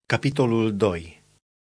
Capitolul 2.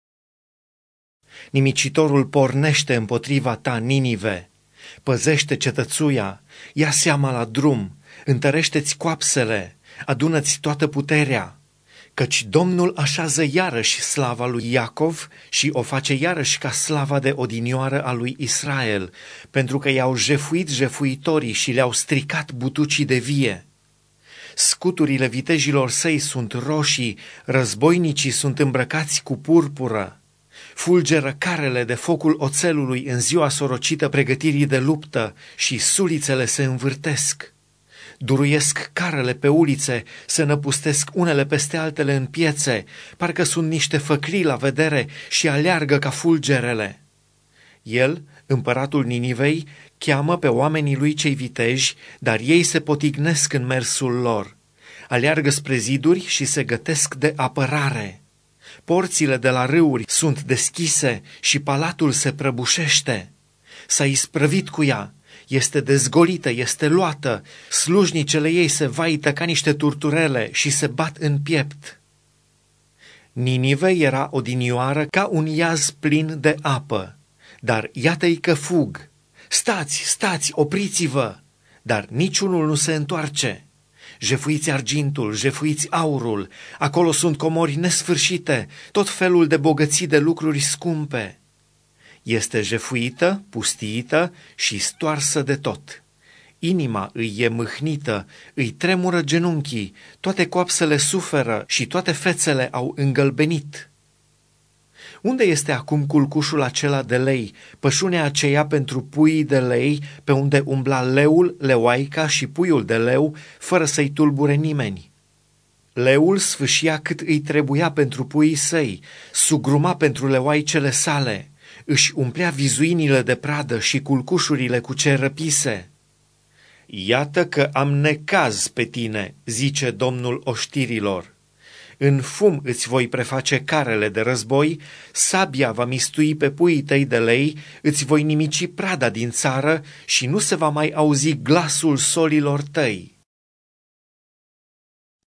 Nimicitorul pornește împotriva ta, Ninive, păzește cetățuia, ia seama la drum, întărește-ți coapsele, adună-ți toată puterea, căci Domnul așează iarăși slava lui Iacov și o face iarăși ca slava de odinioară a lui Israel, pentru că i-au jefuit jefuitorii și le-au stricat butucii de vie. Scuturile vitejilor săi sunt roșii, războinicii sunt îmbrăcați cu purpură. Fulgeră carele de focul oțelului în ziua sorocită pregătirii de luptă și sulițele se învârtesc. Duruiesc carele pe ulițe, se năpustesc unele peste altele în piețe, parcă sunt niște făclii la vedere și aleargă ca fulgerele. El, împăratul Ninivei, cheamă pe oamenii lui cei viteji, dar ei se potignesc în mersul lor. Aleargă spre ziduri și se gătesc de apărare. Porțile de la râuri sunt deschise și palatul se prăbușește. S-a isprăvit cu ea, este dezgolită, este luată, slujnicele ei se vaită ca niște turturele și se bat în piept. Ninive era odinioară ca un iaz plin de apă, dar iată-i că fug. Stați, opriți-vă! Dar niciunul nu se întoarce. Jefuiți argintul, jefuiți aurul, acolo sunt comori nesfârșite, tot felul de bogății de lucruri scumpe. Este jefuită, pustiită și stoarsă de tot. Inima îi e mâhnită, îi tremură genunchii, toate coapsele suferă și toate fețele au îngălbenit. Unde este acum culcușul acela de lei, pășunea aceea pentru puii de lei, pe unde umbla leul, leoaica și puiul de leu, fără să-i tulbure nimeni? Leul sfâșia cât îi trebuia pentru puii săi, sugruma pentru leoaicele sale, își umplea vizuinile de pradă și culcușurile cu ce răpise. Iată că am necaz pe tine, zice Domnul oștirilor. În fum îți voi preface carele de război, sabia va mistui pe puii tăi de lei, îți voi nimici prada din țară și nu se va mai auzi glasul solilor tăi.